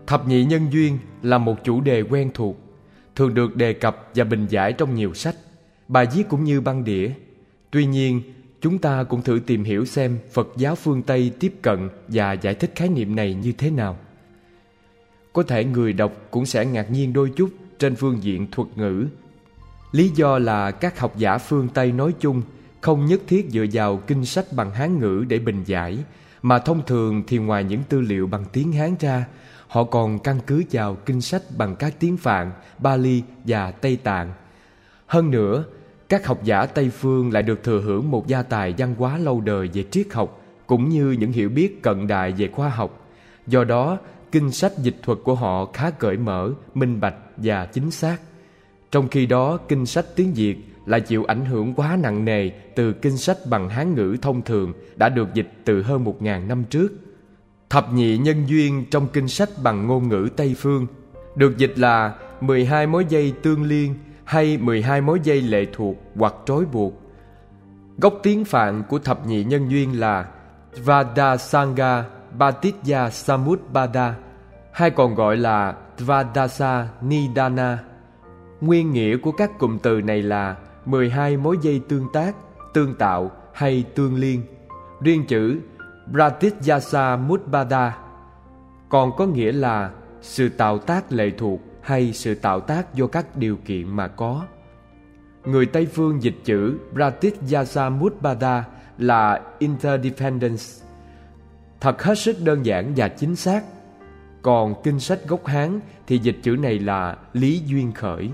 Thập nhị nhân duyên là một chủ đề quen thuộc, thường được đề cập và bình giải trong nhiều sách, bài viết cũng như băng đĩa. Tuy nhiên, chúng ta cũng thử tìm hiểu xem Phật giáo phương Tây tiếp cận và giải thích khái niệm này như thế nào. Có thể người đọc cũng sẽ ngạc nhiên đôi chút trên phương diện thuật ngữ. Lý do là các học giả phương Tây nói chung không nhất thiết dựa vào kinh sách bằng Hán ngữ để bình giải, mà thông thường thì ngoài những tư liệu bằng tiếng Hán ra, họ còn căn cứ vào kinh sách bằng các tiếng Phạn, Pali và Tây Tạng. Hơn nữa, các học giả Tây phương lại được thừa hưởng một gia tài văn hóa lâu đời về triết học, cũng như những hiểu biết cận đại về khoa học. Do đó, kinh sách dịch thuật của họ khá cởi mở, minh bạch và chính xác. Trong khi đó, kinh sách tiếng Việt lại chịu ảnh hưởng quá nặng nề từ kinh sách bằng Hán ngữ thông thường đã được dịch từ hơn 1000 năm trước. Thập nhị nhân duyên trong kinh sách bằng ngôn ngữ Tây phương được dịch là 12 mối dây tương liên hay 12 mối dây lệ thuộc hoặc trói buộc. Gốc tiếng Phạn của thập nhị nhân duyên là Tvadasanga Bhatitya Samutpada, hay còn gọi là Tvadasa Nidana. Nguyên nghĩa của các cụm từ này là 12 mối dây tương tác, tương tạo hay tương liên. Riêng chữ Bhatitya Mutpada còn có nghĩa là sự tạo tác lệ thuộc hay sự tạo tác do các điều kiện mà có. Người Tây phương dịch chữ Bhatitya Mutpada là interdependence, thật hết sức đơn giản và chính xác. Còn kinh sách gốc Hán thì dịch chữ này là lý duyên khởi.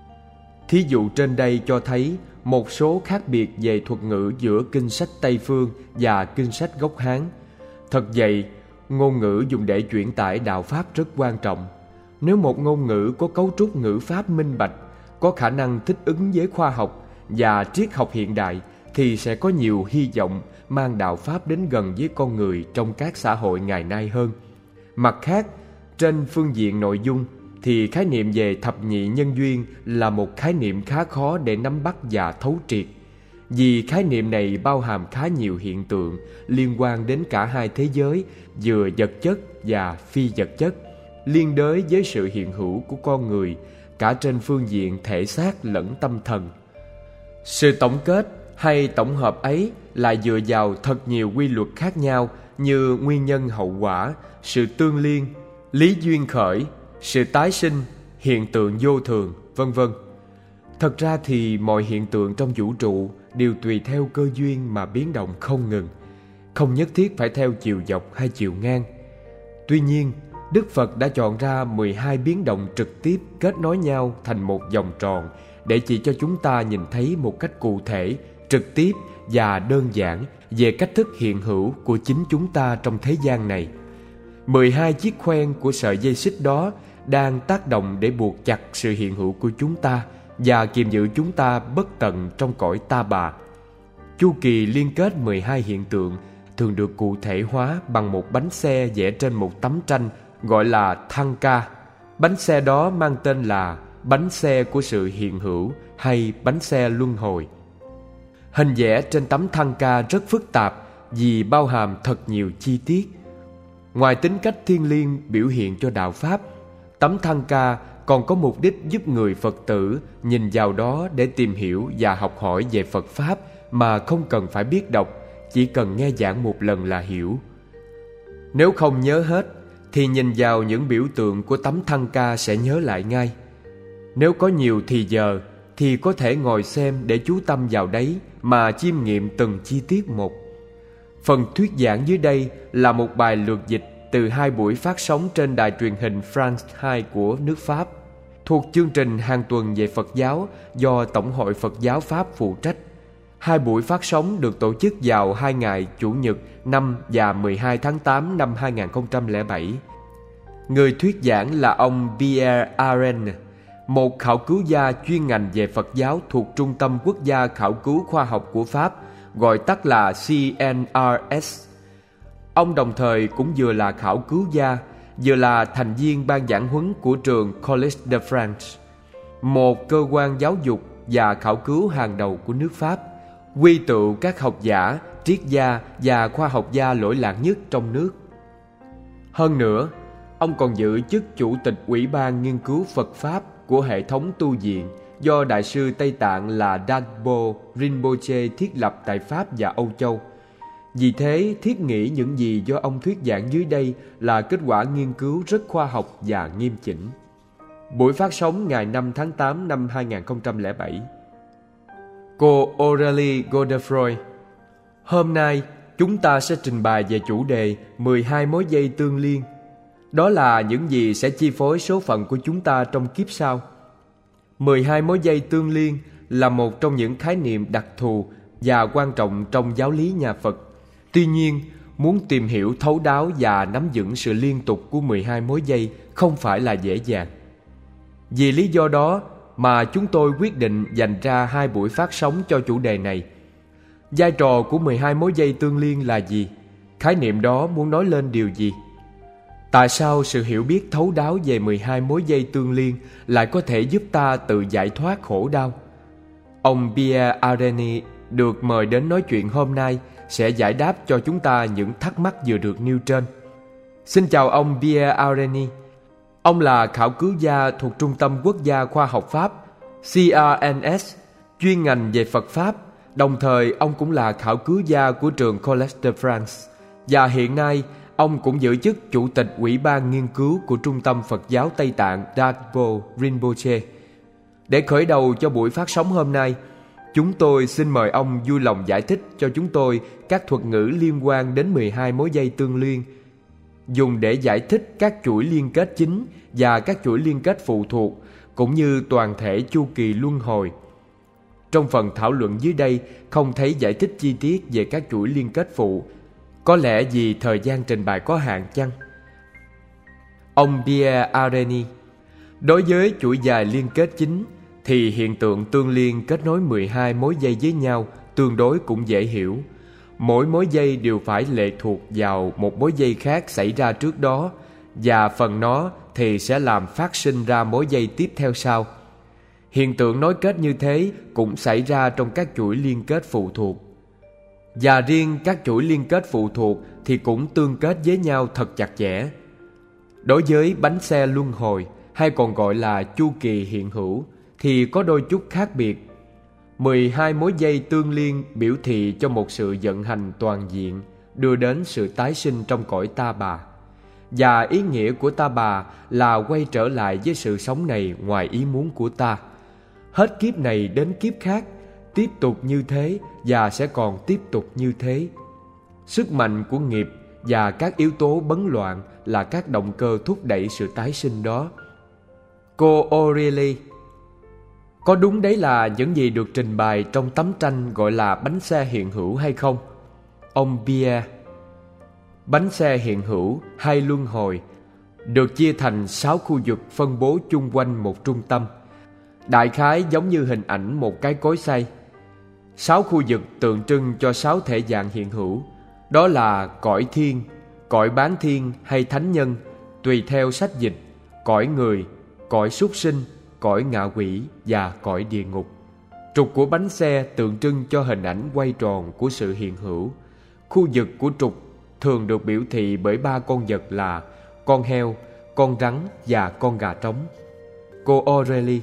Thí dụ trên đây cho thấy một số khác biệt về thuật ngữ giữa kinh sách Tây phương và kinh sách gốc Hán. Thật vậy, ngôn ngữ dùng để chuyển tải đạo pháp rất quan trọng. Nếu một ngôn ngữ có cấu trúc ngữ pháp minh bạch, có khả năng thích ứng với khoa học và triết học hiện đại, thì sẽ có nhiều hy vọng mang đạo pháp đến gần với con người trong các xã hội ngày nay hơn. Mặt khác, trên phương diện nội dung thì khái niệm về thập nhị nhân duyên là một khái niệm khá khó để nắm bắt và thấu triệt, vì khái niệm này bao hàm khá nhiều hiện tượng liên quan đến cả hai thế giới, vừa vật chất và phi vật chất, liên đới với sự hiện hữu của con người cả trên phương diện thể xác lẫn tâm thần. Sự tổng kết hay tổng hợp ấy lại dựa vào thật nhiều quy luật khác nhau như nguyên nhân hậu quả, sự tương liên, lý duyên khởi, sự tái sinh, hiện tượng vô thường, vân vân. Thật ra thì mọi hiện tượng trong vũ trụ đều tùy theo cơ duyên mà biến động không ngừng, không nhất thiết phải theo chiều dọc hay chiều ngang. Tuy nhiên, Đức Phật đã chọn ra 12 biến động trực tiếp kết nối nhau thành một vòng tròn để chỉ cho chúng ta nhìn thấy một cách cụ thể, trực tiếp và đơn giản về cách thức hiện hữu của chính chúng ta trong thế gian này. 12 chiếc khoen của sợi dây xích đó đang tác động để buộc chặt sự hiện hữu của chúng ta và kiềm giữ chúng ta bất tận trong cõi ta bà. Chu kỳ liên kết 12 hiện tượng thường được cụ thể hóa bằng một bánh xe vẽ trên một tấm tranh gọi là Thanka. Bánh xe đó mang tên là bánh xe của sự hiện hữu hay bánh xe luân hồi. Hình vẽ trên tấm Thanka rất phức tạp vì bao hàm thật nhiều chi tiết. Ngoài tính cách thiêng liêng biểu hiện cho đạo pháp, tấm Thanka còn có mục đích giúp người Phật tử nhìn vào đó để tìm hiểu và học hỏi về Phật Pháp mà không cần phải biết đọc, chỉ cần nghe giảng một lần là hiểu. Nếu không nhớ hết, thì nhìn vào những biểu tượng của tấm Thanka sẽ nhớ lại ngay. Nếu có nhiều thì giờ, thì có thể ngồi xem để chú tâm vào đấy mà chiêm nghiệm từng chi tiết một. Phần thuyết giảng dưới đây là một bài lược dịch từ 2 buổi phát sóng trên đài truyền hình France 2 của nước Pháp, thuộc chương trình hàng tuần về Phật giáo do Tổng hội Phật giáo Pháp phụ trách. 2 buổi phát sóng được tổ chức vào 2 ngày Chủ nhật 5 và 12 tháng 8 năm 2007. Người thuyết giảng là ông Pierre Arend, một khảo cứu gia chuyên ngành về Phật giáo thuộc Trung tâm Quốc gia Khảo cứu Khoa học của Pháp, gọi tắt là CNRS. Ông đồng thời cũng vừa là khảo cứu gia, vừa là thành viên ban giảng huấn của trường Collège de France, một cơ quan giáo dục và khảo cứu hàng đầu của nước Pháp, quy tụ các học giả, triết gia và khoa học gia lỗi lạc nhất trong nước. Hơn nữa, ông còn giữ chức Chủ tịch Ủy ban Nghiên cứu Phật Pháp của hệ thống tu viện do Đại sư Tây Tạng là Dagpo Rinpoche thiết lập tại Pháp và Âu Châu. Vì thế, thiết nghĩ những gì do ông thuyết giảng dưới đây là kết quả nghiên cứu rất khoa học và nghiêm chỉnh. Buổi phát sóng ngày 5 tháng 8 năm 2007. Cô Aurélie Godefroy: Hôm nay, chúng ta sẽ trình bày về chủ đề 12 mối dây tương liên. Đó là những gì sẽ chi phối số phận của chúng ta trong kiếp sau. 12 mối dây tương liên là một trong những khái niệm đặc thù và quan trọng trong giáo lý nhà Phật. Tuy nhiên, muốn tìm hiểu thấu đáo và nắm vững sự liên tục của 12 mối dây không phải là dễ dàng. Vì lý do đó mà chúng tôi quyết định dành ra 2 buổi phát sóng cho chủ đề này. Vai trò của 12 mối dây tương liên là gì? Khái niệm đó muốn nói lên điều gì? Tại sao sự hiểu biết thấu đáo về 12 mối dây tương liên lại có thể giúp ta tự giải thoát khổ đau? Ông Pierre Areni được mời đến nói chuyện hôm nay sẽ giải đáp cho chúng ta những thắc mắc vừa được nêu trên. Xin chào ông Pierre Areni. Ông là khảo cứu gia thuộc Trung tâm Quốc gia Khoa học Pháp CRNS, chuyên ngành về Phật Pháp. Đồng thời, ông cũng là khảo cứu gia của trường Collège de France. Và hiện nay, ông cũng giữ chức Chủ tịch Ủy ban Nghiên cứu của Trung tâm Phật giáo Tây Tạng Dagpo Rinpoche. Để khởi đầu cho buổi phát sóng hôm nay, chúng tôi xin mời ông vui lòng giải thích cho chúng tôi các thuật ngữ liên quan đến 12 mối dây tương liên, dùng để giải thích các chuỗi liên kết chính và các chuỗi liên kết phụ thuộc, cũng như toàn thể chu kỳ luân hồi. Trong phần thảo luận dưới đây không thấy giải thích chi tiết về các chuỗi liên kết phụ, có lẽ vì thời gian trình bày có hạn chăng? Ông Pierre Areni: Đối với chuỗi dài liên kết chính thì hiện tượng tương liên kết nối 12 mối dây với nhau tương đối cũng dễ hiểu. Mỗi mối dây đều phải lệ thuộc vào một mối dây khác xảy ra trước đó, và phần nó thì sẽ làm phát sinh ra mối dây tiếp theo sau. Hiện tượng nối kết như thế cũng xảy ra trong các chuỗi liên kết phụ thuộc. Và riêng các chuỗi liên kết phụ thuộc thì cũng tương kết với nhau thật chặt chẽ. Đối với bánh xe luân hồi, hay còn gọi là chu kỳ hiện hữu, thì có đôi chút khác biệt. 12 mối dây tương liên biểu thị cho một sự vận hành toàn diện, đưa đến sự tái sinh trong cõi ta bà. Và ý nghĩa của ta bà là quay trở lại với sự sống này ngoài ý muốn của ta. Hết kiếp này đến kiếp khác, tiếp tục như thế và sẽ còn tiếp tục như thế. Sức mạnh của nghiệp và các yếu tố bấn loạn là các động cơ thúc đẩy sự tái sinh đó. Cô Aurélie: Có đúng đấy là những gì được trình bày trong tấm tranh gọi là bánh xe hiện hữu hay không? Ông Pierre: Bánh xe hiện hữu hay luân hồi được chia thành 6 khu vực phân bố chung quanh một trung tâm, đại khái giống như hình ảnh một cái cối xay. 6 khu vực tượng trưng cho 6 thể dạng hiện hữu, đó là cõi thiên, cõi bán thiên hay thánh nhân, tùy theo sách dịch, cõi người, cõi súc sinh, cõi ngạ quỷ và cõi địa ngục. Trục của bánh xe tượng trưng cho hình ảnh quay tròn của sự hiện hữu. Khu vực của trục thường được biểu thị bởi 3 con vật là con heo, con rắn và con gà trống. Cô Aurélie: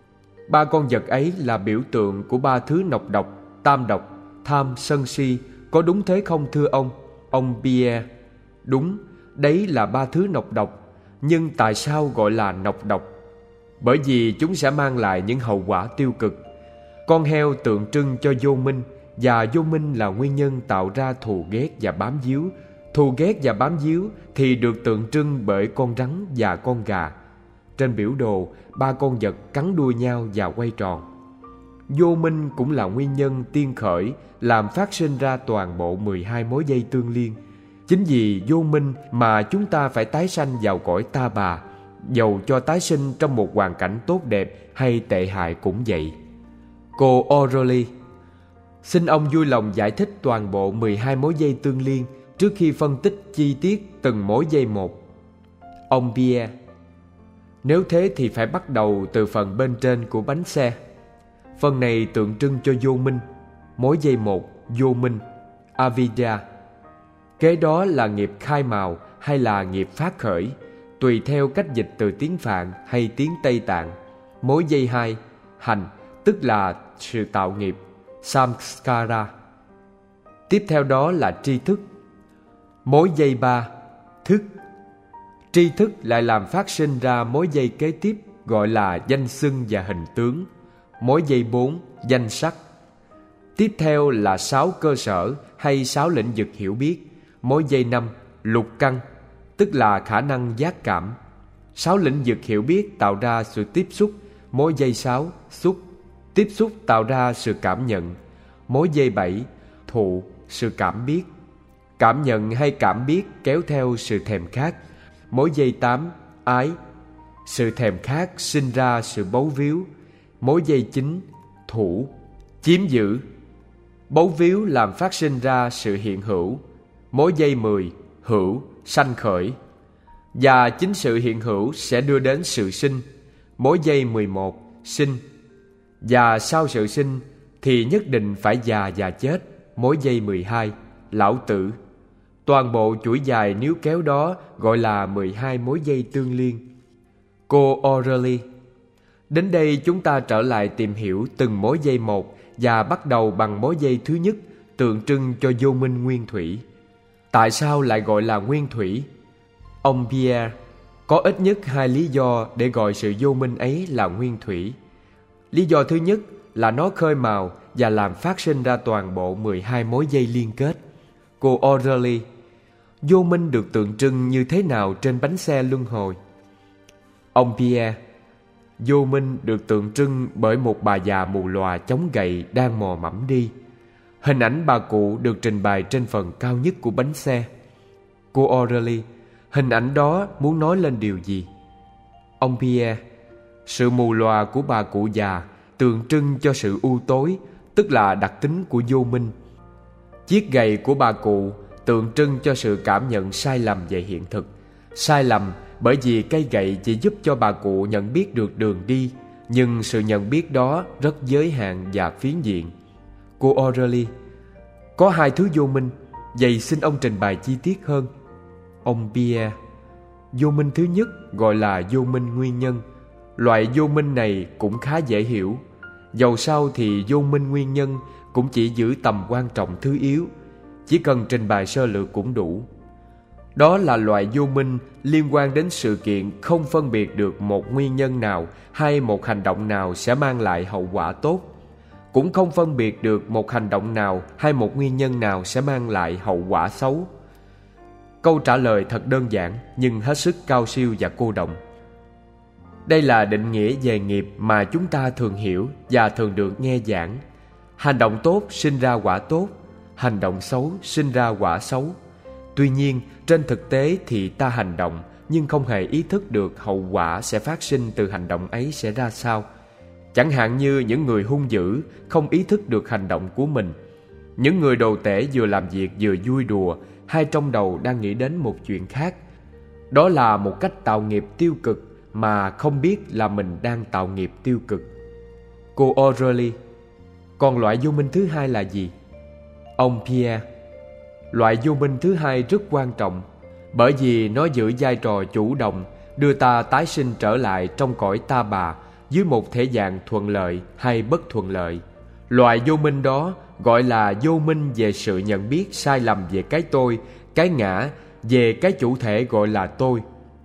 3 con vật ấy là biểu tượng của 3 thứ nọc độc, tam độc, tham, sân si, có đúng thế không thưa ông? Ông Pierre: Đúng, đấy là 3 thứ nọc độc. Nhưng tại sao gọi là nọc độc? Bởi vì chúng sẽ mang lại những hậu quả tiêu cực. Con heo tượng trưng cho vô minh, và vô minh là nguyên nhân tạo ra thù ghét và bám víu. Thù ghét và bám víu thì được tượng trưng bởi con rắn và con gà. Trên biểu đồ, 3 con vật cắn đuôi nhau và quay tròn. Vô minh cũng là nguyên nhân tiên khởi làm phát sinh ra toàn bộ 12 mối dây tương liên. Chính vì vô minh mà chúng ta phải tái sanh vào cõi ta bà, dầu cho tái sinh trong một hoàn cảnh tốt đẹp hay tệ hại cũng vậy. Cô Aurélie: Xin ông vui lòng giải thích toàn bộ 12 mối dây tương liên trước khi phân tích chi tiết từng mối dây một. Ông Pierre: Nếu thế thì phải bắt đầu từ phần bên trên của bánh xe. Phần này tượng trưng cho vô minh. Mối dây 1, vô minh, avidya. Kế đó là nghiệp khai mào hay là nghiệp phát khởi, tùy theo cách dịch từ tiếng Phạn hay tiếng Tây Tạng. Mối dây 2, hành, tức là sự tạo nghiệp, samskara. Tiếp theo đó là tri thức. Mối dây 3, thức. Tri thức lại làm phát sinh ra mối dây kế tiếp gọi là danh xưng và hình tướng. Mối dây 4, danh sắc. Tiếp theo là 6 cơ sở hay 6 lĩnh vực hiểu biết. Mối dây 5, lục căn, tức là khả năng giác cảm. 6 lĩnh vực hiểu biết tạo ra sự tiếp xúc. Mối dây 6, xúc. Tiếp xúc tạo ra sự cảm nhận. Mối dây 7, thụ, sự cảm biết. Cảm nhận hay cảm biết kéo theo sự thèm khát. Mối dây 8, ái. Sự thèm khát sinh ra sự bấu víu. Mối dây 9, thủ, chiếm giữ. Bấu víu làm phát sinh ra sự hiện hữu. Mối dây 10, hữu, sanh khởi. Và chính sự hiện hữu sẽ đưa đến sự sinh. Mối dây 11, sinh. Và sau sự sinh thì nhất định phải già và chết. Mối dây 12, lão tử. Toàn bộ chuỗi dài níu kéo đó gọi là 12 mối dây tương liên. Cô O'Reilly. Đến đây chúng ta trở lại tìm hiểu từng mối dây một và bắt đầu bằng mối dây thứ nhất, tượng trưng cho vô minh nguyên thủy. Tại sao lại gọi là nguyên thủy? Ông Pierre có ít nhất 2 lý do để gọi sự vô minh ấy là nguyên thủy. Lý do thứ nhất là nó khơi mào và làm phát sinh ra toàn bộ 12 mối dây liên kết. Cô O'Reilly, vô minh được tượng trưng như thế nào trên bánh xe luân hồi? Ông Pierre, vô minh được tượng trưng bởi một bà già mù lòa chống gậy đang mò mẫm đi. Hình ảnh bà cụ được trình bày trên phần cao nhất của bánh xe. Cô O'Reilly, hình ảnh đó muốn nói lên điều gì? Ông Pierre, sự mù lòa của bà cụ già tượng trưng cho sự u tối, tức là đặc tính của vô minh. Chiếc gậy của bà cụ tượng trưng cho sự cảm nhận sai lầm về hiện thực. Sai lầm bởi vì cây gậy chỉ giúp cho bà cụ nhận biết được đường đi, nhưng sự nhận biết đó rất giới hạn và phiến diện. Cô O'Reilly, có 2 thứ vô minh, vậy xin ông trình bày chi tiết hơn. Ông Pierre, vô minh thứ nhất gọi là vô minh nguyên nhân. Loại vô minh này cũng khá dễ hiểu. Dầu sao thì vô minh nguyên nhân cũng chỉ giữ tầm quan trọng thứ yếu, chỉ cần trình bày sơ lược cũng đủ. Đó là loại vô minh liên quan đến sự kiện không phân biệt được một nguyên nhân nào hay một hành động nào sẽ mang lại hậu quả tốt, cũng không phân biệt được một hành động nào hay một nguyên nhân nào sẽ mang lại hậu quả xấu. Câu trả lời thật đơn giản nhưng hết sức cao siêu và cô đọng. Đây là định nghĩa về nghiệp mà chúng ta thường hiểu và thường được nghe giảng. Hành động tốt sinh ra quả tốt, hành động xấu sinh ra quả xấu. Tuy nhiên, trên thực tế thì ta hành động nhưng không hề ý thức được hậu quả sẽ phát sinh từ hành động ấy sẽ ra sao. Chẳng hạn như những người hung dữ không ý thức được hành động của mình. Những người đồ tể vừa làm việc vừa vui đùa, hay trong đầu đang nghĩ đến một chuyện khác. Đó là một cách tạo nghiệp tiêu cực mà không biết là mình đang tạo nghiệp tiêu cực. Cô O'Reilly, còn loại vô minh thứ hai là gì? Ông Pierre, loại vô minh thứ hai rất quan trọng, bởi vì nó giữ vai trò chủ động, đưa ta tái sinh trở lại trong cõi ta bà dưới một thể dạng thuận lợi hay bất thuận lợi. Loại vô minh đó gọi là vô minh về sự nhận biết sai lầm về cái tôi, cái ngã, về cái chủ thể gọi là tôi.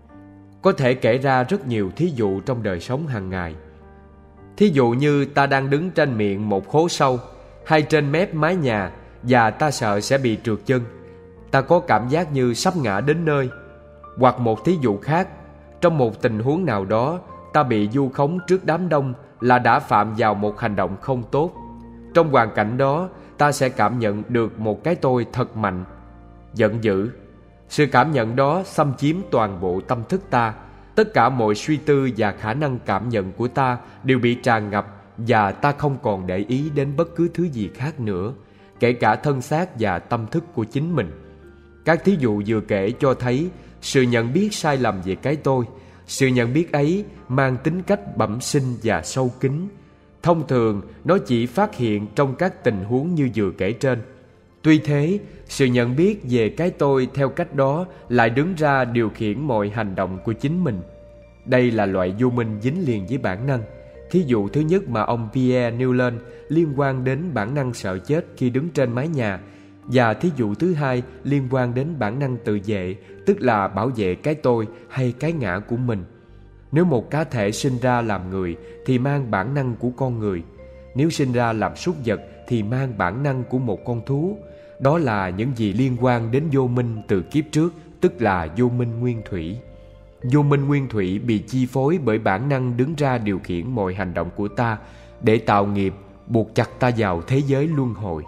Có thể kể ra rất nhiều thí dụ trong đời sống hàng ngày. Thí dụ như ta đang đứng trên miệng một hố sâu hay trên mép mái nhà và ta sợ sẽ bị trượt chân. Ta có cảm giác như sắp ngã đến nơi. Hoặc một thí dụ khác, trong một tình huống nào đó ta bị vu khống trước đám đông là đã phạm vào một hành động không tốt. Trong hoàn cảnh đó, ta sẽ cảm nhận được một cái tôi thật mạnh, giận dữ. Sự cảm nhận đó xâm chiếm toàn bộ tâm thức ta. Tất cả mọi suy tư và khả năng cảm nhận của ta đều bị tràn ngập, và ta không còn để ý đến bất cứ thứ gì khác nữa, kể cả thân xác và tâm thức của chính mình. Các thí dụ vừa kể cho thấy sự nhận biết sai lầm về cái tôi. Sự nhận biết ấy mang tính cách bẩm sinh và sâu kín. Thông thường, nó chỉ phát hiện trong các tình huống như vừa kể trên. Tuy thế, sự nhận biết về cái tôi theo cách đó lại đứng ra điều khiển mọi hành động của chính mình. Đây là loại vô minh dính liền với bản năng. Thí dụ thứ nhất mà ông Pierre nêu lên liên quan đến bản năng sợ chết khi đứng trên mái nhà, và thí dụ thứ hai liên quan đến bản năng tự vệ, tức là bảo vệ cái tôi hay cái ngã của mình. Nếu một cá thể sinh ra làm người thì mang bản năng của con người. Nếu sinh ra làm súc vật thì mang bản năng của một con thú. Đó là những gì liên quan đến vô minh từ kiếp trước, tức là vô minh nguyên thủy. Vô minh nguyên thủy bị chi phối bởi bản năng đứng ra điều khiển mọi hành động của ta để tạo nghiệp, buộc chặt ta vào thế giới luân hồi.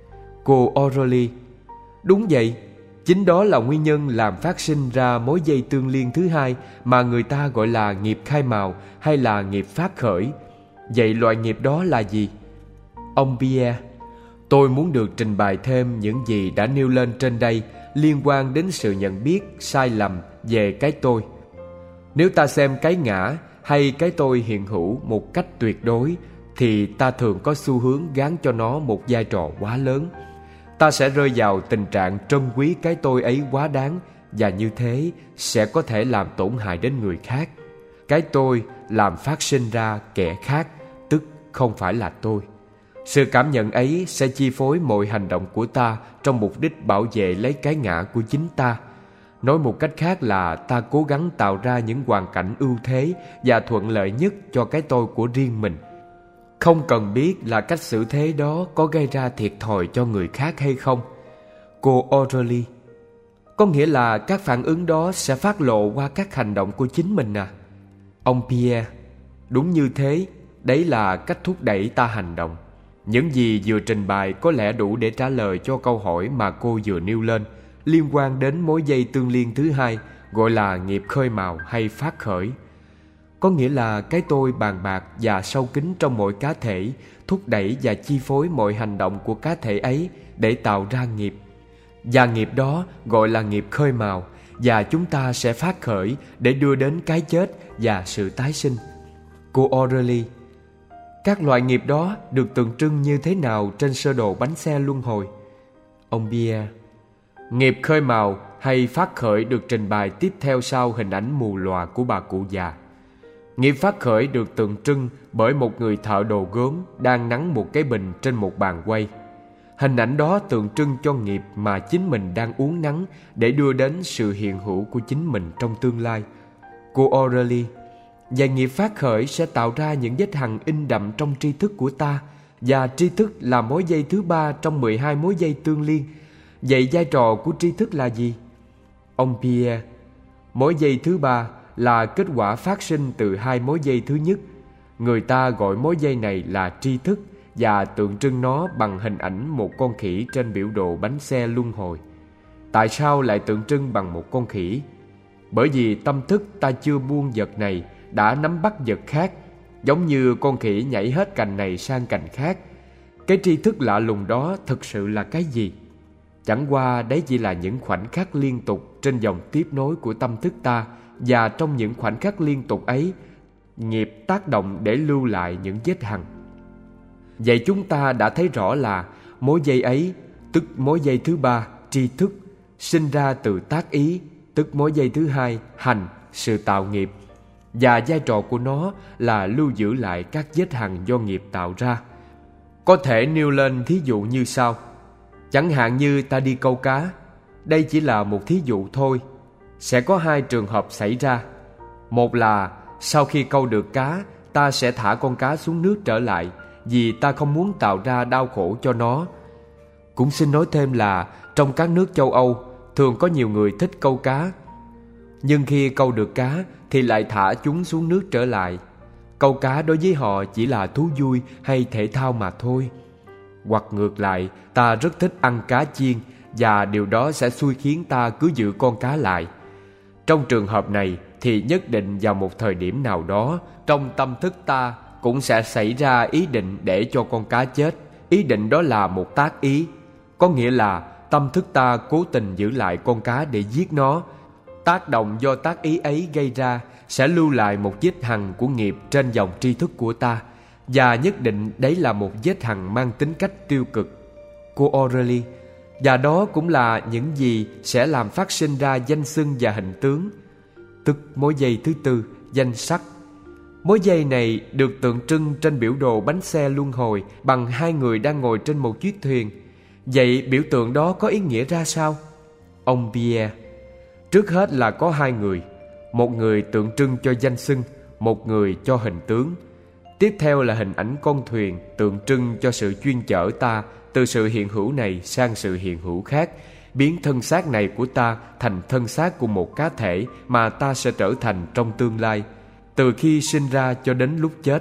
Cô Aurélie: đúng vậy, chính đó là nguyên nhân làm phát sinh ra mối dây tương liên thứ hai mà người ta gọi là nghiệp khai mào hay là nghiệp phát khởi. Vậy loại nghiệp đó là gì? Ông Pierre: tôi muốn được trình bày thêm những gì đã nêu lên trên đây liên quan đến sự nhận biết sai lầm về cái tôi. Nếu ta xem cái ngã hay cái tôi hiện hữu một cách tuyệt đối thì ta thường có xu hướng gán cho nó một vai trò quá lớn. Ta sẽ rơi vào tình trạng trân quý cái tôi ấy quá đáng, và như thế sẽ có thể làm tổn hại đến người khác. Cái tôi làm phát sinh ra kẻ khác, tức không phải là tôi. Sự cảm nhận ấy sẽ chi phối mọi hành động của ta trong mục đích bảo vệ lấy cái ngã của chính ta. Nói một cách khác là ta cố gắng tạo ra những hoàn cảnh ưu thế và thuận lợi nhất cho cái tôi của riêng mình, không cần biết là cách xử thế đó có gây ra thiệt thòi cho người khác hay không. Cô Aurélie: có nghĩa là các phản ứng đó sẽ phát lộ qua các hành động của chính mình à? Ông Pierre: đúng như thế, đấy là cách thúc đẩy ta hành động. Những gì vừa trình bày có lẽ đủ để trả lời cho câu hỏi mà cô vừa nêu lên liên quan đến mối dây tương liên thứ hai, gọi là nghiệp khơi mào hay phát khởi. Có nghĩa là cái tôi bàn bạc và sâu kín trong mỗi cá thể thúc đẩy và chi phối mọi hành động của cá thể ấy để tạo ra nghiệp. Và nghiệp đó gọi là nghiệp khơi mào, và chúng ta sẽ phát khởi để đưa đến cái chết và sự tái sinh. Cô Aurélie: các loại nghiệp đó được tượng trưng như thế nào trên sơ đồ bánh xe luân hồi? Ông Pierre: nghiệp khơi mào hay phát khởi được trình bày tiếp theo sau hình ảnh mù lòa của bà cụ già. Nghiệp phát khởi được tượng trưng bởi một người thợ đồ gốm đang nắn một cái bình trên một bàn quay. Hình ảnh đó tượng trưng cho nghiệp mà chính mình đang uốn nắn để đưa đến sự hiện hữu của chính mình trong tương lai. Cô Aurélie: và nghiệp phát khởi sẽ tạo ra những vết hằn in đậm trong tri thức của ta, và tri thức là mối dây thứ ba trong 12 mối dây tương liên. Vậy vai trò của tri thức là gì? Ông Pierre: mối dây thứ ba là kết quả phát sinh từ hai mối dây thứ nhất. Người ta gọi mối dây này là tri thức và tượng trưng nó bằng hình ảnh một con khỉ trên biểu đồ bánh xe luân hồi. Tại sao lại tượng trưng bằng một con khỉ? Bởi vì tâm thức ta chưa buông vật này đã nắm bắt vật khác, giống như con khỉ nhảy hết cành này sang cành khác. Cái tri thức lạ lùng đó thực sự là cái gì? Chẳng qua đấy chỉ là những khoảnh khắc liên tục trên dòng tiếp nối của tâm thức ta, và trong những khoảnh khắc liên tục ấy, nghiệp tác động để lưu lại những vết hằn. Vậy chúng ta đã thấy rõ là mối dây ấy, tức mối dây thứ ba, tri thức, sinh ra từ tác ý, tức mối dây thứ hai, hành, sự tạo nghiệp, và vai trò của nó là lưu giữ lại các vết hằn do nghiệp tạo ra. Có thể nêu lên thí dụ như sau. Chẳng hạn như ta đi câu cá. Đây chỉ là một thí dụ thôi. Sẽ có hai trường hợp xảy ra. Một là sau khi câu được cá, ta sẽ thả con cá xuống nước trở lại, vì ta không muốn tạo ra đau khổ cho nó. Cũng xin nói thêm là trong các nước châu Âu thường có nhiều người thích câu cá, nhưng khi câu được cá thì lại thả chúng xuống nước trở lại. Câu cá đối với họ chỉ là thú vui hay thể thao mà thôi. Hoặc ngược lại, ta rất thích ăn cá chiên, và điều đó sẽ xui khiến ta cứ giữ con cá lại. Trong trường hợp này thì nhất định vào một thời điểm nào đó, trong tâm thức ta cũng sẽ xảy ra ý định để cho con cá chết. Ý định đó là một tác ý, có nghĩa là tâm thức ta cố tình giữ lại con cá để giết nó. Tác động do tác ý ấy gây ra sẽ lưu lại một vết hằn của nghiệp trên dòng tri thức của ta, và nhất định đấy là một vết hằn mang tính cách tiêu cực. Cô Aurélie: và đó cũng là những gì sẽ làm phát sinh ra danh xưng và hình tướng, tức mối dây thứ tư, danh sắc. Mối dây này được tượng trưng trên biểu đồ bánh xe luân hồi bằng hai người đang ngồi trên một chiếc thuyền. Vậy biểu tượng đó có ý nghĩa ra sao? Ông Pierre: trước hết là có hai người, một người tượng trưng cho danh xưng, một người cho hình tướng. Tiếp theo là hình ảnh con thuyền tượng trưng cho sự chuyên chở ta từ sự hiện hữu này sang sự hiện hữu khác, biến thân xác này của ta thành thân xác của một cá thể mà ta sẽ trở thành trong tương lai, từ khi sinh ra cho đến lúc chết.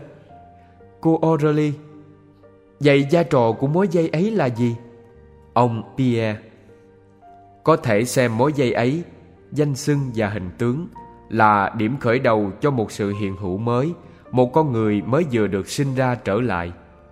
Cô Aurélie: vậy vai trò của mối dây ấy là gì? Ông Pierre: có thể xem mối dây ấy, danh xưng và hình tướng, là điểm khởi đầu cho một sự hiện hữu mới, một con người mới vừa được sinh ra trở lại.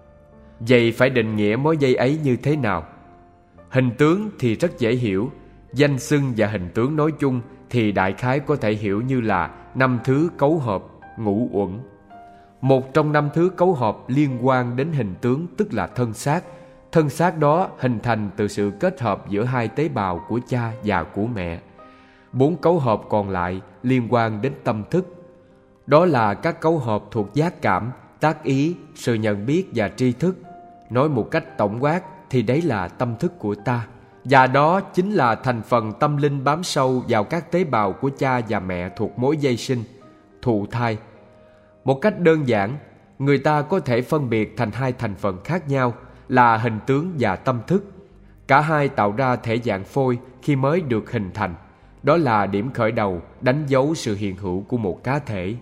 Vậy phải định nghĩa mối dây ấy như thế nào? Hình tướng thì rất dễ hiểu, danh xưng và hình tướng nói chung thì đại khái có thể hiểu như là 5 thứ cấu hợp, ngũ uẩn. Một trong 5 thứ cấu hợp liên quan đến hình tướng tức là thân xác. Thân xác đó hình thành từ sự kết hợp giữa hai tế bào của cha và của mẹ. 4 cấu hợp còn lại liên quan đến tâm thức. Đó là các cấu hợp thuộc giác cảm, tác ý, sự nhận biết và tri thức. Nói một cách tổng quát thì đấy là tâm thức của ta. Và đó chính là thành phần tâm linh bám sâu vào các tế bào của cha và mẹ thuộc mối dây sinh, thụ thai. Một cách đơn giản, người ta có thể phân biệt thành hai thành phần khác nhau là hình tướng và tâm thức. Cả hai tạo ra thể dạng phôi khi mới được hình thành. Đó là điểm khởi đầu đánh dấu sự hiện hữu của một cá thể.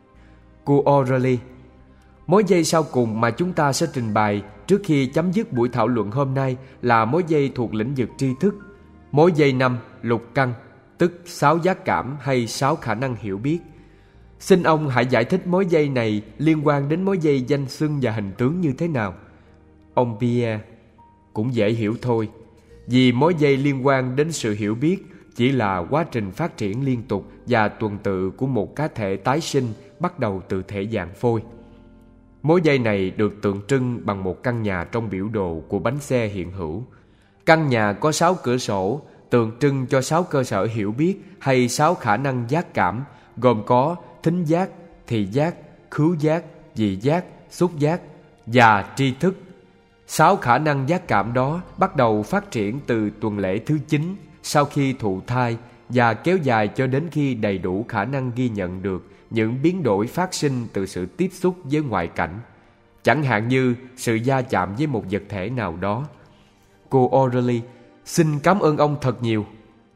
Cô Aurélie: mối dây sau cùng mà chúng ta sẽ trình bày trước khi chấm dứt buổi thảo luận hôm nay là mối dây thuộc lĩnh vực tri thức. Mối dây 5, lục căn, tức 6 giác cảm hay 6 khả năng hiểu biết. Xin ông hãy giải thích mối dây này liên quan đến mối dây danh xưng và hình tướng như thế nào? Ông Pierre: cũng dễ hiểu thôi, vì mối dây liên quan đến sự hiểu biết chỉ là quá trình phát triển liên tục và tuần tự của một cá thể tái sinh bắt đầu từ thể dạng phôi. Mối dây này được tượng trưng bằng một căn nhà trong biểu đồ của bánh xe hiện hữu. Căn nhà có 6 cửa sổ, tượng trưng cho 6 cơ sở hiểu biết hay 6 khả năng giác cảm, gồm có thính giác, thị giác, khứu giác, vị giác, xúc giác và tri thức. 6 khả năng giác cảm đó bắt đầu phát triển từ tuần lễ thứ 9 sau khi thụ thai và kéo dài cho đến khi đầy đủ khả năng ghi nhận được những biến đổi phát sinh từ sự tiếp xúc với ngoại cảnh, chẳng hạn như sự va chạm với một vật thể nào đó. Cô Aurélie, xin cảm ơn ông thật nhiều.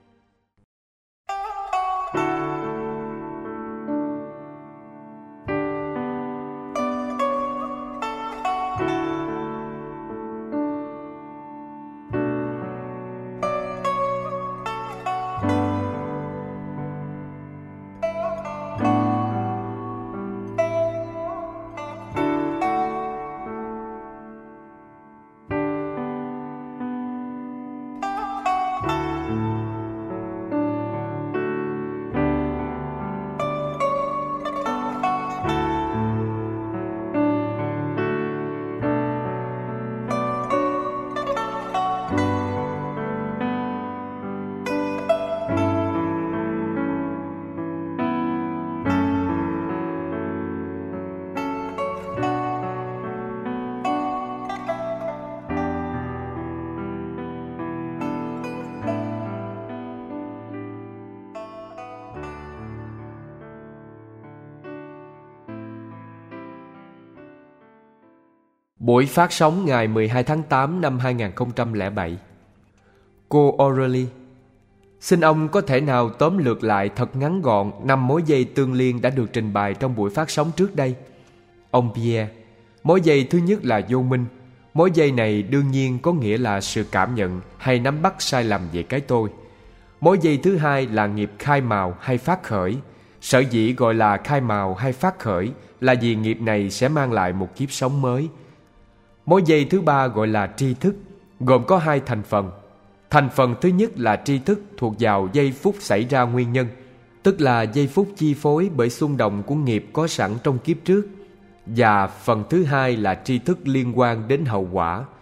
Buổi phát sóng ngày 12 tháng 8 năm 2007. Cô Aurélie, xin ông có thể nào tóm lược lại thật ngắn gọn 5 mối dây tương liên đã được trình bày trong buổi phát sóng trước đây? Ông Pierre, mối dây thứ nhất là vô minh. Mối dây này đương nhiên có nghĩa là sự cảm nhận hay nắm bắt sai lầm về cái tôi. Mối dây thứ hai là nghiệp khai mào hay phát khởi. Sở dĩ gọi là khai mào hay phát khởi là vì nghiệp này sẽ mang lại một kiếp sống mới. Mối dây thứ ba gọi là tri thức, gồm có 2 thành phần. Thành phần thứ nhất là tri thức thuộc vào giây phút xảy ra nguyên nhân, tức là giây phút chi phối bởi xung động của nghiệp có sẵn trong kiếp trước. Và phần thứ hai là tri thức liên quan đến hậu quả,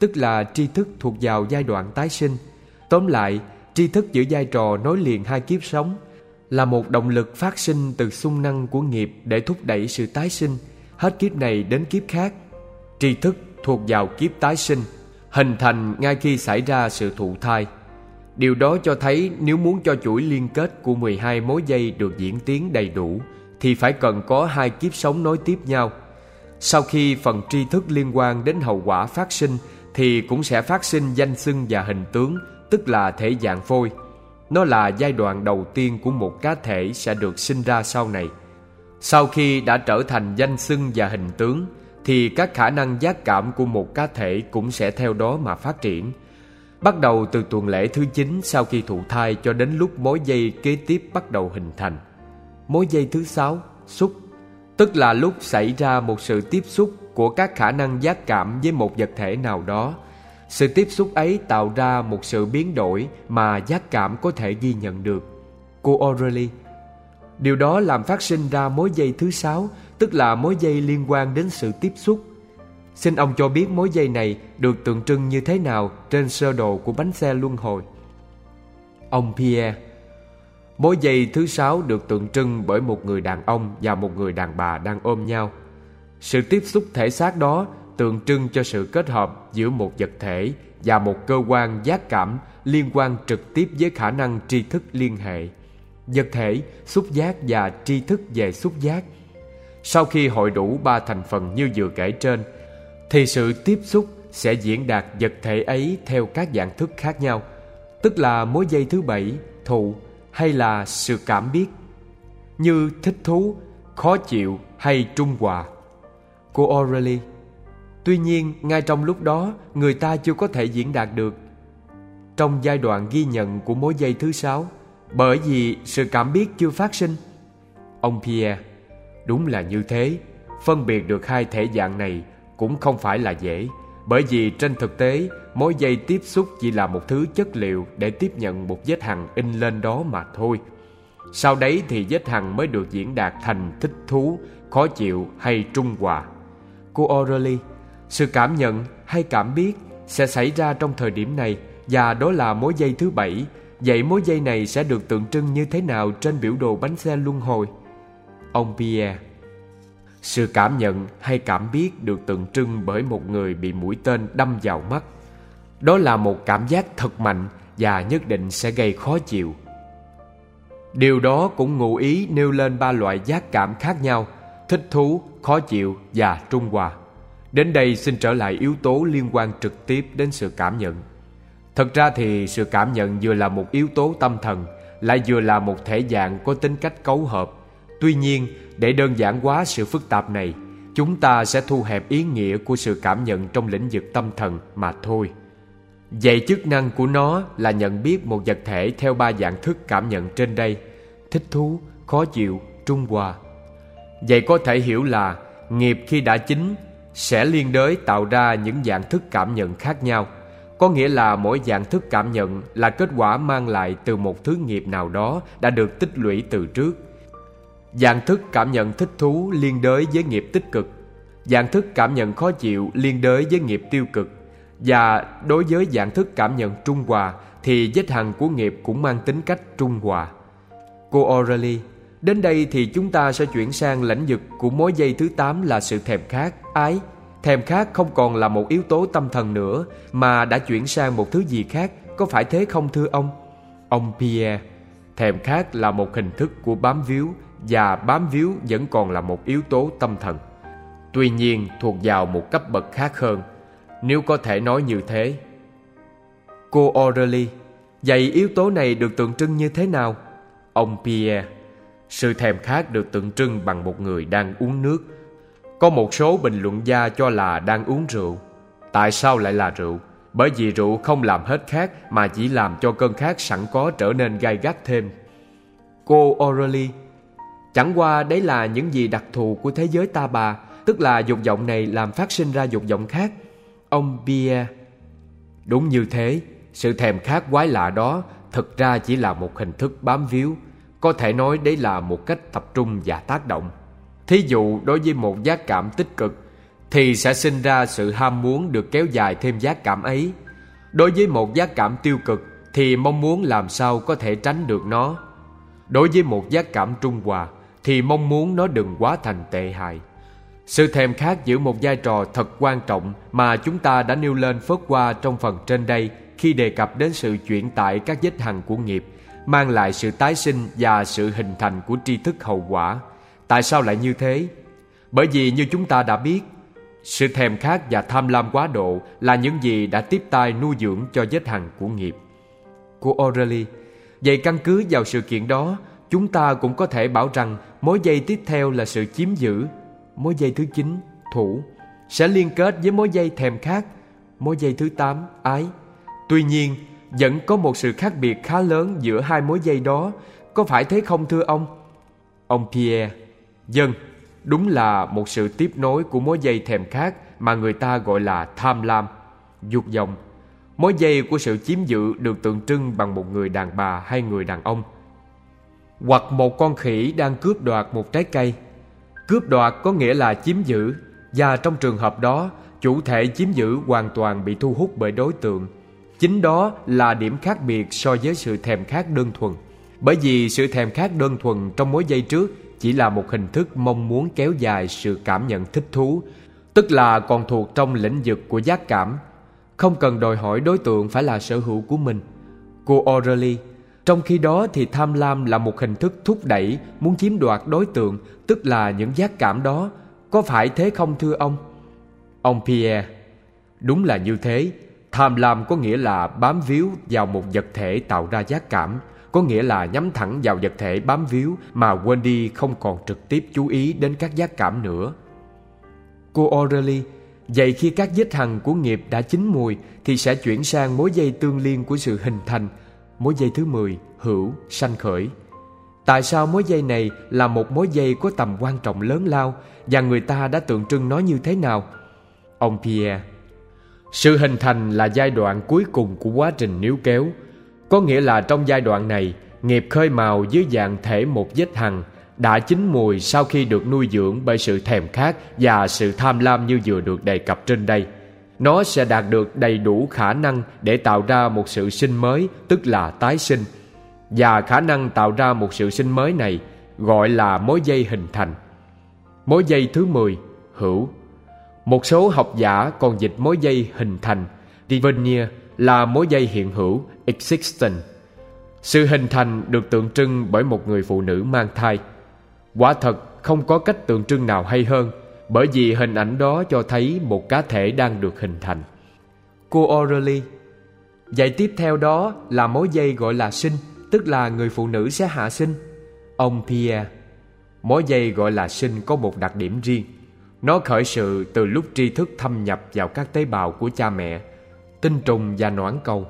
tức là tri thức thuộc vào giai đoạn tái sinh. Tóm lại, tri thức giữ vai trò nối liền hai kiếp sống, là một động lực phát sinh từ xung năng của nghiệp để thúc đẩy sự tái sinh, hết kiếp này đến kiếp khác. Tri thức thuộc vào kiếp tái sinh, hình thành ngay khi xảy ra sự thụ thai. Điều đó cho thấy nếu muốn cho chuỗi liên kết của 12 mối dây được diễn tiến đầy đủ, thì phải cần có hai kiếp sống nối tiếp nhau. Sau khi phần tri thức liên quan đến hậu quả phát sinh, thì cũng sẽ phát sinh danh xưng và hình tướng, tức là thể dạng phôi. Nó là giai đoạn đầu tiên của một cá thể sẽ được sinh ra sau này. Sau khi đã trở thành danh xưng và hình tướng, thì các khả năng giác cảm của một cá thể cũng sẽ theo đó mà phát triển. Bắt đầu từ tuần lễ thứ 9 sau khi thụ thai cho đến lúc mối dây kế tiếp bắt đầu hình thành. Mối dây thứ 6, xúc, tức là lúc xảy ra một sự tiếp xúc của các khả năng giác cảm với một vật thể nào đó. Sự tiếp xúc ấy tạo ra một sự biến đổi mà giác cảm có thể ghi nhận được, coorally. Điều đó làm phát sinh ra mối dây thứ 6, tức là mối dây liên quan đến sự tiếp xúc. Xin ông cho biết mối dây này được tượng trưng như thế nào trên sơ đồ của bánh xe luân hồi. Ông Pierre: mối dây thứ 6 được tượng trưng bởi một người đàn ông và một người đàn bà đang ôm nhau. Sự tiếp xúc thể xác đó tượng trưng cho sự kết hợp giữa một vật thể và một cơ quan giác cảm liên quan trực tiếp với khả năng tri thức liên hệ. Vật thể, xúc giác và tri thức về xúc giác. Sau khi hội đủ 3 thành phần như vừa kể trên, thì sự tiếp xúc sẽ diễn đạt vật thể ấy theo các dạng thức khác nhau, tức là mối dây thứ 7, thụ, hay là sự cảm biết, như thích thú, khó chịu hay trung hòa, coorally. Tuy nhiên, ngay trong lúc đó, người ta chưa có thể diễn đạt được. Trong giai đoạn ghi nhận của mối dây thứ 6, bởi vì sự cảm biết chưa phát sinh. Ông Pierre: đúng là như thế. Phân biệt được hai thể dạng này cũng không phải là dễ, bởi vì trên thực tế, mối dây tiếp xúc chỉ là một thứ chất liệu để tiếp nhận một vết hằn in lên đó mà thôi. Sau đấy thì vết hằn mới được diễn đạt thành thích thú, khó chịu hay trung hòa, coorally. Sự cảm nhận hay cảm biết sẽ xảy ra trong thời điểm này, và đó là mối dây thứ 7. Vậy mối dây này sẽ được tượng trưng như thế nào trên biểu đồ bánh xe luân hồi? Ông Pierre: sự cảm nhận hay cảm biết được tượng trưng bởi một người bị mũi tên đâm vào mắt. Đó là một cảm giác thật mạnh và nhất định sẽ gây khó chịu. Điều đó cũng ngụ ý nêu lên 3 loại giác cảm khác nhau: thích thú, khó chịu và trung hòa. Đến đây xin trở lại yếu tố liên quan trực tiếp đến sự cảm nhận. Thật ra thì sự cảm nhận vừa là một yếu tố tâm thần, lại vừa là một thể dạng có tính cách cấu hợp. Tuy nhiên, để đơn giản hóa sự phức tạp này, chúng ta sẽ thu hẹp ý nghĩa của sự cảm nhận trong lĩnh vực tâm thần mà thôi. Vậy chức năng của nó là nhận biết một vật thể theo 3 dạng thức cảm nhận trên đây: thích thú, khó chịu, trung hòa. Vậy có thể hiểu là nghiệp khi đã chín sẽ liên đới tạo ra những dạng thức cảm nhận khác nhau. Có nghĩa là mỗi dạng thức cảm nhận là kết quả mang lại từ một thứ nghiệp nào đó đã được tích lũy từ trước. Dạng thức cảm nhận thích thú liên đới với nghiệp tích cực, dạng thức cảm nhận khó chịu liên đới với nghiệp tiêu cực, và đối với dạng thức cảm nhận trung hòa thì vết hằn của nghiệp cũng mang tính cách trung hòa, coorally. Đến đây thì chúng ta sẽ chuyển sang lĩnh vực của mối dây thứ 8 là sự thèm khát, ái. Thèm khát không còn là một yếu tố tâm thần nữa, mà đã chuyển sang một thứ gì khác, có phải thế không thưa ông? Ông Pierre: thèm khát là một hình thức của bám víu, và bám víu vẫn còn là một yếu tố tâm thần. Tuy nhiên thuộc vào một cấp bậc khác hơn, nếu có thể nói như thế. Coorally: vậy yếu tố này được tượng trưng như thế nào? Ông Pierre: sự thèm khát được tượng trưng bằng một người đang uống nước. Có một số bình luận gia cho là đang uống rượu. Tại sao lại là rượu? Bởi vì rượu không làm hết khát, mà chỉ làm cho cơn khát sẵn có trở nên gay gắt thêm. Coorally: chẳng qua đấy là những gì đặc thù của thế giới ta bà, tức là dục vọng này làm phát sinh ra dục vọng khác. Ông Pierre: đúng như thế. Sự thèm khát quái lạ đó thực ra chỉ là một hình thức bám víu. Có thể nói đấy là một cách tập trung và tác động. Thí dụ đối với một giác cảm tích cực thì sẽ sinh ra sự ham muốn được kéo dài thêm giác cảm ấy. Đối với một giác cảm tiêu cực thì mong muốn làm sao có thể tránh được nó. Đối với một giác cảm trung hòa thì mong muốn nó đừng quá thành tệ hại. Sự thèm khát giữ một vai trò thật quan trọng mà chúng ta đã nêu lên phớt qua trong phần trên đây khi đề cập đến sự chuyển tải các vết hằn của nghiệp, mang lại sự tái sinh và sự hình thành của tri thức hậu quả. Tại sao lại như thế? Bởi vì như chúng ta đã biết, sự thèm khát và tham lam quá độ là những gì đã tiếp tay nuôi dưỡng cho vết hằn của nghiệp. Của O'Reilly. Vậy căn cứ vào sự kiện đó, chúng ta cũng có thể bảo rằng mối dây tiếp theo là sự chiếm giữ. Mối dây thứ 9, thủ, sẽ liên kết với mối dây thèm khát. Mối dây thứ 8, ái. Tuy nhiên, vẫn có một sự khác biệt khá lớn giữa hai mối dây đó. Có phải thế không thưa ông? Ông Pierre. Vâng, đúng là một sự tiếp nối của mối dây thèm khát mà người ta gọi là tham lam, dục vọng. Mối dây của sự chiếm giữ được tượng trưng bằng một người đàn bà hay người đàn ông, hoặc một con khỉ đang cướp đoạt một trái cây. Cướp đoạt có nghĩa là chiếm giữ, và trong trường hợp đó, chủ thể chiếm giữ hoàn toàn bị thu hút bởi đối tượng. Chính đó là điểm khác biệt so với sự thèm khát đơn thuần. Bởi vì sự thèm khát đơn thuần trong mối dây trước chỉ là một hình thức mong muốn kéo dài sự cảm nhận thích thú, tức là còn thuộc trong lĩnh vực của giác cảm, không cần đòi hỏi đối tượng phải là sở hữu của mình. Cô O'Reilly. Trong khi đó thì tham lam là một hình thức thúc đẩy muốn chiếm đoạt đối tượng, tức là những giác cảm đó. Có phải thế không thưa ông? Ông Pierre. Đúng là như thế. Tham lam có nghĩa là bám víu vào một vật thể tạo ra giác cảm, có nghĩa là nhắm thẳng vào vật thể bám víu mà quên đi không còn trực tiếp chú ý đến các giác cảm nữa. Cô O'Reilly. Vậy khi các vết hằn của nghiệp đã chín mùi thì sẽ chuyển sang mối dây tương liên của sự hình thành. Mối dây thứ 10, hữu, sanh khởi. Tại sao mối dây này là một mối dây có tầm quan trọng lớn lao, và người ta đã tượng trưng nó như thế nào? Ông Pierre. Sự hình thành là giai đoạn cuối cùng của quá trình níu kéo. Có nghĩa là trong giai đoạn này, nghiệp khơi mào dưới dạng thể một vết hằn đã chín mùi sau khi được nuôi dưỡng bởi sự thèm khát và sự tham lam như vừa được đề cập trên đây. Nó sẽ đạt được đầy đủ khả năng để tạo ra một sự sinh mới, tức là tái sinh. Và khả năng tạo ra một sự sinh mới này gọi là mối dây hình thành. Mối dây thứ 10, hữu. Một số học giả còn dịch mối dây hình thành, devenir, là mối dây hiện hữu, existent. Sự hình thành được tượng trưng bởi một người phụ nữ mang thai. Quả thật không có cách tượng trưng nào hay hơn, bởi vì hình ảnh đó cho thấy một cá thể đang được hình thành. Cô O'Reilly. Vậy tiếp theo đó là mối dây gọi là sinh, tức là người phụ nữ sẽ hạ sinh. Ông Pierre. Mối dây gọi là sinh có một đặc điểm riêng. Nó khởi sự từ lúc tri thức thâm nhập vào các tế bào của cha mẹ, tinh trùng và noãn cầu.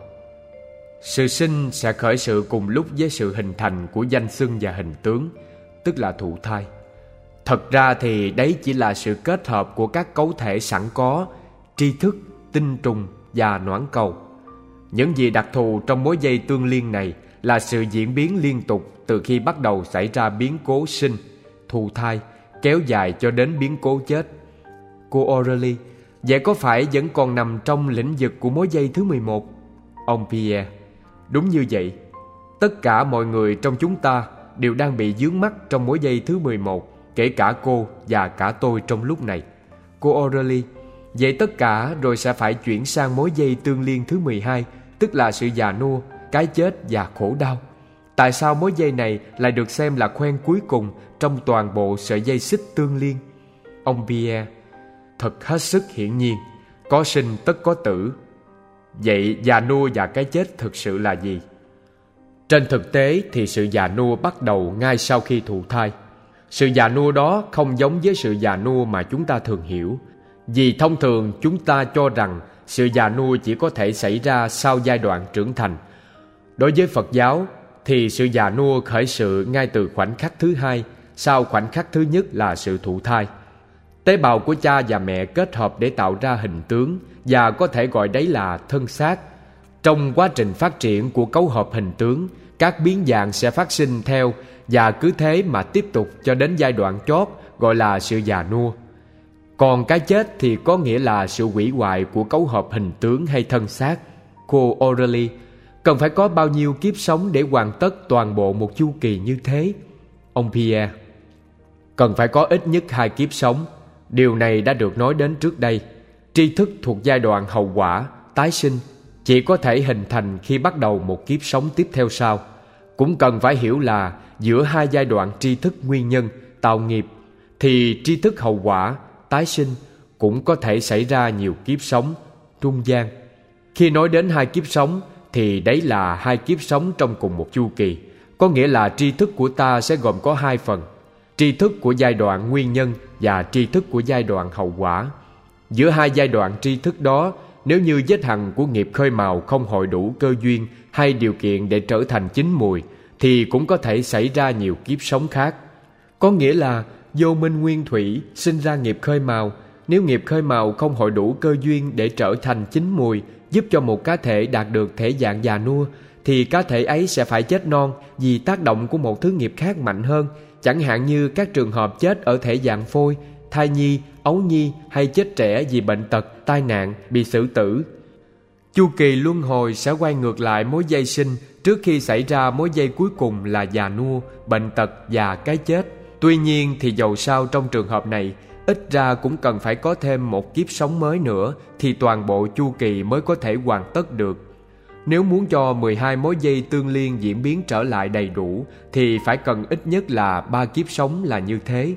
Sự sinh sẽ khởi sự cùng lúc với sự hình thành của danh xưng và hình tướng, tức là thụ thai. Thật ra thì đấy chỉ là sự kết hợp của các cấu thể sẵn có, tri thức, tinh trùng và noãn cầu. Những gì đặc thù trong mối dây tương liên này là sự diễn biến liên tục từ khi bắt đầu xảy ra biến cố sinh, thụ thai, kéo dài cho đến biến cố chết. Cô O'Reilly. Vậy có phải vẫn còn nằm trong lĩnh vực của mối dây thứ 11? Ông Pierre. Đúng như vậy. Tất cả mọi người trong chúng ta đều đang bị vướng mắc trong mối dây thứ 11, kể cả cô và cả tôi trong lúc này. Cô O'Reilly. Vậy tất cả rồi sẽ phải chuyển sang mối dây tương liên thứ 12, tức là sự già nua, cái chết và khổ đau. Tại sao mối dây này lại được xem là khoen cuối cùng trong toàn bộ sợi dây xích tương liên? Ông Pierre. Thật hết sức hiển nhiên, có sinh tất có tử. Vậy già nua và cái chết thực sự là gì? Trên thực tế thì sự già nua bắt đầu ngay sau khi thụ thai. Sự già nua đó không giống với sự già nua mà chúng ta thường hiểu, vì thông thường chúng ta cho rằng sự già nua chỉ có thể xảy ra sau giai đoạn trưởng thành. Đối với Phật giáo thì sự già nua khởi sự ngay từ khoảnh khắc thứ 2, sau khoảnh khắc thứ nhất là sự thụ thai. Tế bào của cha và mẹ kết hợp để tạo ra hình tướng, và có thể gọi đấy là thân xác. Trong quá trình phát triển của cấu hợp hình tướng, các biến dạng sẽ phát sinh theo, và cứ thế mà tiếp tục cho đến giai đoạn chót gọi là sự già nua. Còn cái chết thì có nghĩa là sự hủy hoại của cấu hợp hình tướng hay thân xác. Cô O'Reilly, cần phải có bao nhiêu kiếp sống để hoàn tất toàn bộ một chu kỳ như thế? Ông Pierre: cần phải có ít nhất 2 kiếp sống. Điều này đã được nói đến trước đây. Tri thức thuộc giai đoạn hậu quả, tái sinh, chỉ có thể hình thành khi bắt đầu một kiếp sống tiếp theo sau. Cũng cần phải hiểu là giữa 2 giai đoạn tri thức nguyên nhân, tạo nghiệp, thì tri thức hậu quả, tái sinh cũng có thể xảy ra nhiều kiếp sống trung gian. Khi nói đến 2 kiếp sống thì đấy là 2 kiếp sống trong cùng một chu kỳ. Có nghĩa là tri thức của ta sẽ gồm có 2 phần: tri thức của giai đoạn nguyên nhân và tri thức của giai đoạn hậu quả. Giữa 2 giai đoạn tri thức đó, nếu như vết hằn của nghiệp khơi mào không hội đủ cơ duyên hay điều kiện để trở thành chín mùi, thì cũng có thể xảy ra nhiều kiếp sống khác. Có nghĩa là vô minh nguyên thủy sinh ra nghiệp khơi mào. Nếu nghiệp khơi mào không hội đủ cơ duyên để trở thành chín mùi, giúp cho một cá thể đạt được thể dạng già nua, thì cá thể ấy sẽ phải chết non vì tác động của một thứ nghiệp khác mạnh hơn, chẳng hạn như các trường hợp chết ở thể dạng phôi, thai nhi, ấu nhi, hay chết trẻ vì bệnh tật, tai nạn, bị xử tử. Chu kỳ luân hồi sẽ quay ngược lại mối dây sinh trước khi xảy ra mối dây cuối cùng là già nua, bệnh tật và cái chết. Tuy nhiên thì dầu sao trong trường hợp này, ít ra cũng cần phải có thêm một kiếp sống mới nữa thì toàn bộ chu kỳ mới có thể hoàn tất được. Nếu muốn cho 12 mối dây tương liên diễn biến trở lại đầy đủ thì phải cần ít nhất là 3 kiếp sống là như thế.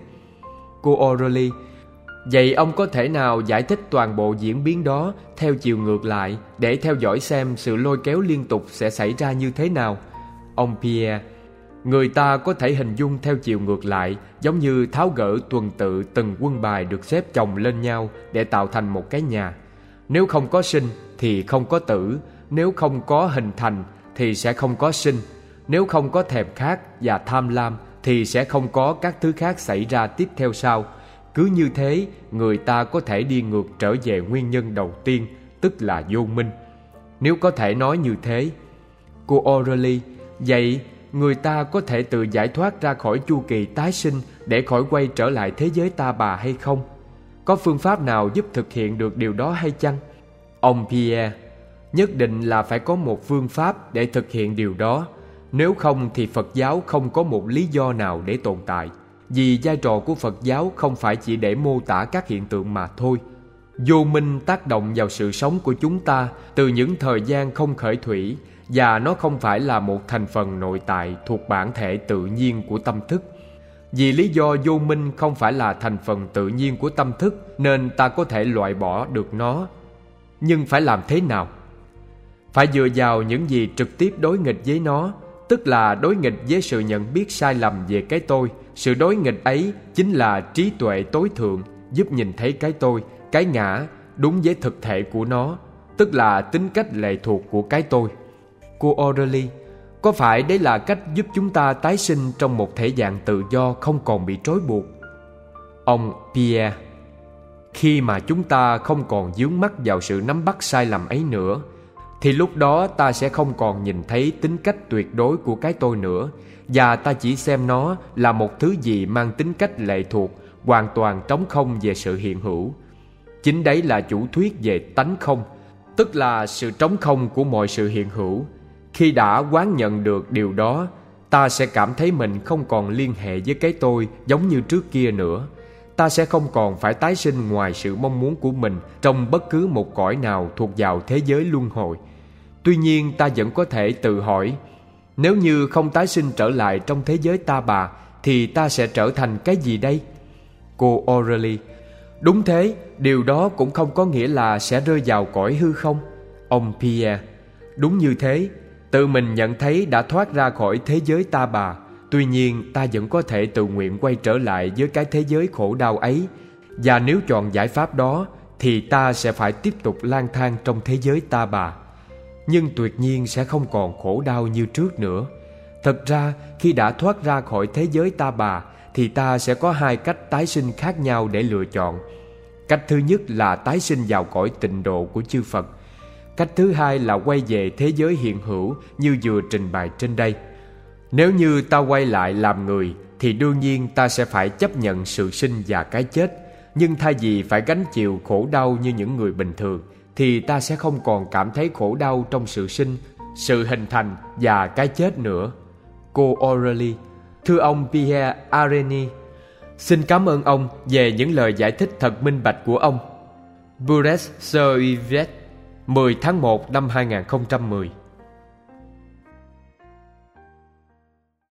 Cô O'Reilly: vậy ông có thể nào giải thích toàn bộ diễn biến đó theo chiều ngược lại để theo dõi xem sự lôi kéo liên tục sẽ xảy ra như thế nào? Ông Pierre: người ta có thể hình dung theo chiều ngược lại giống như tháo gỡ tuần tự từng quân bài được xếp chồng lên nhau để tạo thành một cái nhà. Nếu không có sinh thì không có tử, nếu không có hình thành thì sẽ không có sinh, nếu không có thèm khát và tham lam thì sẽ không có các thứ khác xảy ra tiếp theo sau. Cứ như thế, người ta có thể đi ngược trở về nguyên nhân đầu tiên, tức là vô minh. Nếu có thể nói như thế. Cô O'Reilly: vậy người ta có thể tự giải thoát ra khỏi chu kỳ tái sinh để khỏi quay trở lại thế giới ta bà hay không? Có phương pháp nào giúp thực hiện được điều đó hay chăng? Ông Pierre: nhất định là phải có một phương pháp để thực hiện điều đó. Nếu không thì Phật giáo không có một lý do nào để tồn tại. Vì vai trò của Phật giáo không phải chỉ để mô tả các hiện tượng mà thôi. Vô minh tác động vào sự sống của chúng ta từ những thời gian không khởi thủy, và nó không phải là một thành phần nội tại thuộc bản thể tự nhiên của tâm thức. Vì lý do vô minh không phải là thành phần tự nhiên của tâm thức nên ta có thể loại bỏ được nó. Nhưng phải làm thế nào? Phải dựa vào những gì trực tiếp đối nghịch với nó, tức là đối nghịch với sự nhận biết sai lầm về cái tôi. Sự đối nghịch ấy chính là trí tuệ tối thượng, giúp nhìn thấy cái tôi, cái ngã đúng với thực thể của nó, tức là tính cách lệ thuộc của cái tôi. Cô O'Reilly: có phải đấy là cách giúp chúng ta tái sinh trong một thể dạng tự do không còn bị trói buộc? Ông Pierre: khi mà chúng ta không còn vướng mắc vào sự nắm bắt sai lầm ấy nữa, thì lúc đó ta sẽ không còn nhìn thấy tính cách tuyệt đối của cái tôi nữa, và ta chỉ xem nó là một thứ gì mang tính cách lệ thuộc, hoàn toàn trống không về sự hiện hữu. Chính đấy là chủ thuyết về tánh không, tức là sự trống không của mọi sự hiện hữu. Khi đã quán nhận được điều đó, ta sẽ cảm thấy mình không còn liên hệ với cái tôi giống như trước kia nữa. Ta sẽ không còn phải tái sinh ngoài sự mong muốn của mình trong bất cứ một cõi nào thuộc vào thế giới luân hồi. Tuy nhiên ta vẫn có thể tự hỏi, nếu như không tái sinh trở lại trong thế giới ta bà thì ta sẽ trở thành cái gì đây? Cô O'Reilly: đúng thế, điều đó cũng không có nghĩa là sẽ rơi vào cõi hư không. Ông Pierre: đúng như thế, tự mình nhận thấy đã thoát ra khỏi thế giới ta bà. Tuy nhiên ta vẫn có thể tự nguyện quay trở lại với cái thế giới khổ đau ấy. Và nếu chọn giải pháp đó thì ta sẽ phải tiếp tục lang thang trong thế giới ta bà, nhưng tuyệt nhiên sẽ không còn khổ đau như trước nữa. Thật ra khi đã thoát ra khỏi thế giới ta bà thì ta sẽ có 2 cách tái sinh khác nhau để lựa chọn. Cách thứ nhất là tái sinh vào cõi tịnh độ của chư Phật. Cách thứ hai là quay về thế giới hiện hữu như vừa trình bày trên đây. Nếu như ta quay lại làm người thì đương nhiên ta sẽ phải chấp nhận sự sinh và cái chết. Nhưng thay vì phải gánh chịu khổ đau như những người bình thường, thì ta sẽ không còn cảm thấy khổ đau trong sự sinh, sự hình thành và cái chết nữa. Cô Aurélie. Thưa ông Pierre Areni, xin cảm ơn ông về những lời giải thích thật minh bạch của ông. Bourges-sur-Yvette, 10 tháng 1 năm 2010.